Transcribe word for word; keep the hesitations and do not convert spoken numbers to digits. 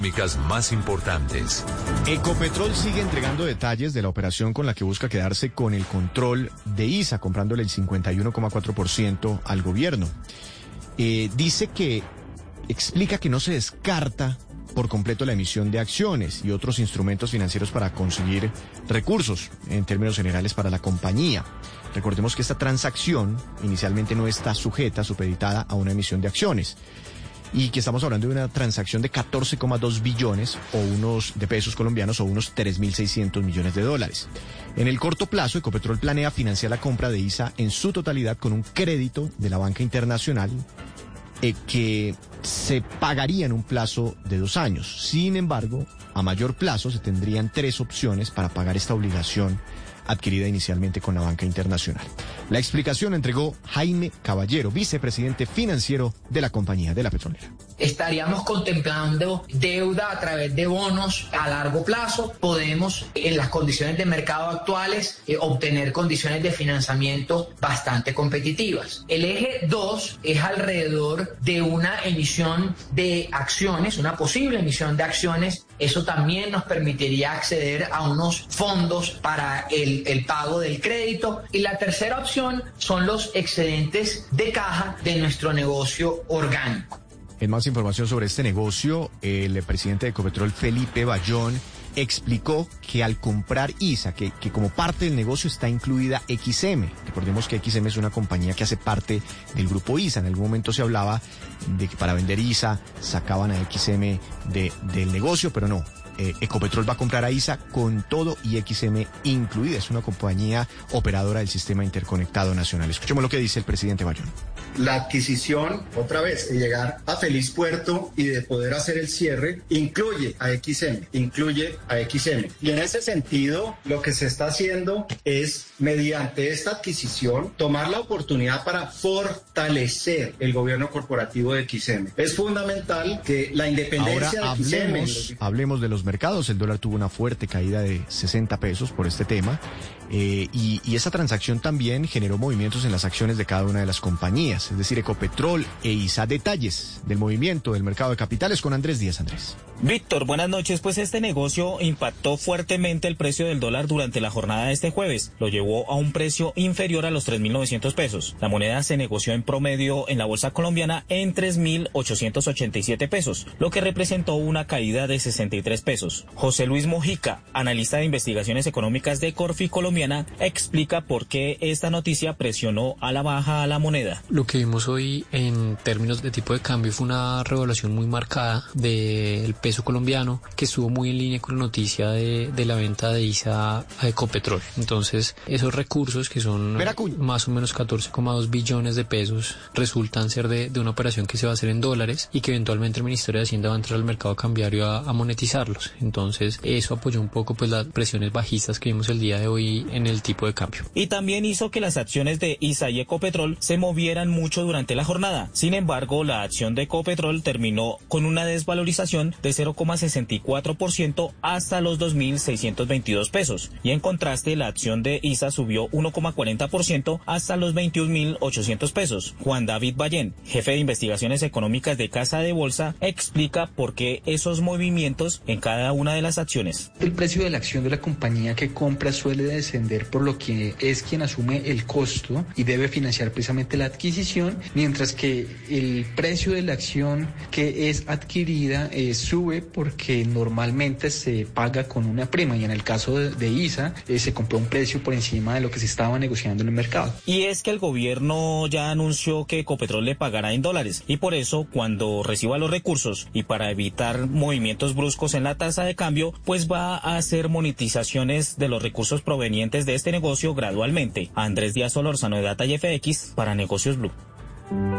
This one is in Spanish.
más importantes. Ecopetrol sigue entregando detalles de la operación con la que busca quedarse con el control de I S A, comprándole el cincuenta y uno coma cuatro por ciento al gobierno. Eh, dice que explica que no se descarta por completo la emisión de acciones y otros instrumentos financieros para conseguir recursos, en términos generales, para la compañía. Recordemos que esta transacción inicialmente no está sujeta, supeditada a una emisión de acciones, y que estamos hablando de una transacción de catorce coma dos billones o unos de pesos colombianos o unos tres mil seiscientos millones de dólares. En el corto plazo, Ecopetrol planea financiar la compra de I S A en su totalidad con un crédito de la banca internacional eh, que se pagaría en un plazo de dos años. Sin embargo, a mayor plazo se tendrían tres opciones para pagar esta obligación adquirida inicialmente con la banca internacional. La explicación la entregó Jaime Caballero, vicepresidente financiero de la compañía de la petrolera. Estaríamos contemplando deuda a través de bonos a largo plazo. Podemos, en las condiciones de mercado actuales, eh, obtener condiciones de financiamiento bastante competitivas. El eje dos es alrededor de una emisión de acciones, una posible emisión de acciones. Eso también nos permitiría acceder a unos fondos para el, el pago del crédito. Y la tercera opción son los excedentes de caja de nuestro negocio orgánico. En más información sobre este negocio, el presidente de Ecopetrol, Felipe Bayón, explicó que al comprar I S A, que, que como parte del negocio está incluida X M. Recordemos que X M es una compañía que hace parte del grupo I S A. En algún momento se hablaba de que para vender I S A sacaban a X M de, del negocio, pero no. Eh, Ecopetrol va a comprar a I S A con todo y X M incluida. Es una compañía operadora del Sistema Interconectado Nacional. Escuchemos lo que dice el presidente Bayón. La adquisición, otra vez, de llegar a feliz puerto y de poder hacer el cierre, incluye a X M, incluye a X M. Y en ese sentido, lo que se está haciendo es, mediante esta adquisición, tomar la oportunidad para fortalecer el gobierno corporativo de X M. Es fundamental que la independencia Ahora de X M... Hablemos, hablemos de los mercados. El dólar tuvo una fuerte caída de sesenta pesos por este tema. Eh, y, y esa transacción también generó movimientos en las acciones de cada una de las compañías, es decir, Ecopetrol e I S A. Detalles del movimiento del mercado de capitales con Andrés Díaz. Andrés. Víctor, buenas noches. Pues este negocio impactó fuertemente el precio del dólar durante la jornada de este jueves. Lo llevó a un precio inferior a los tres mil novecientos pesos. La moneda se negoció en promedio en la bolsa colombiana en tres mil ochocientos ochenta y siete pesos, lo que representó una caída de sesenta y tres pesos. José Luis Mojica, analista de investigaciones económicas de Corfi Colombiana, explica por qué esta noticia presionó a la baja a la moneda. Lo que vimos hoy en términos de tipo de cambio fue una revaluación muy marcada del peso colombiano, que estuvo muy en línea con la noticia de, de la venta de I S A a Ecopetrol. Entonces, esos recursos, que son Veracuña. más o menos catorce coma dos billones de pesos, resultan ser de, de una operación que se va a hacer en dólares y que eventualmente el Ministerio de Hacienda va a entrar al mercado cambiario a, a monetizarlos. Entonces, eso apoyó un poco pues las presiones bajistas que vimos el día de hoy en el tipo de cambio. Y también hizo que las acciones de I S A y Ecopetrol se movieran mucho durante la jornada. Sin embargo, la acción de Ecopetrol terminó con una desvalorización de cero coma sesenta y cuatro por ciento hasta los dos mil seiscientos veintidós pesos. Y en contraste, la acción de I S A subió uno coma cuarenta por ciento hasta los veintiún mil ochocientos pesos. Juan David Bayén, jefe de investigaciones económicas de Casa de Bolsa, explica por qué esos movimientos en cada una de las acciones. El precio de la acción de la compañía que compra suele descender, por lo que es quien asume el costo y debe financiar precisamente la adquisición, mientras que el precio de la acción que es adquirida eh, sube porque normalmente se paga con una prima, y en el caso de, de I S A eh, se compró un precio por encima de lo que se estaba negociando en el mercado. Y es que el gobierno ya anunció que Ecopetrol le pagará en dólares, y por eso cuando reciba los recursos y para evitar movimientos bruscos en la tasa de cambio, pues va a hacer monetizaciones de los recursos provenientes de este negocio gradualmente. Andrés Díaz Solórzano, de Data y F X para Negocios Blue.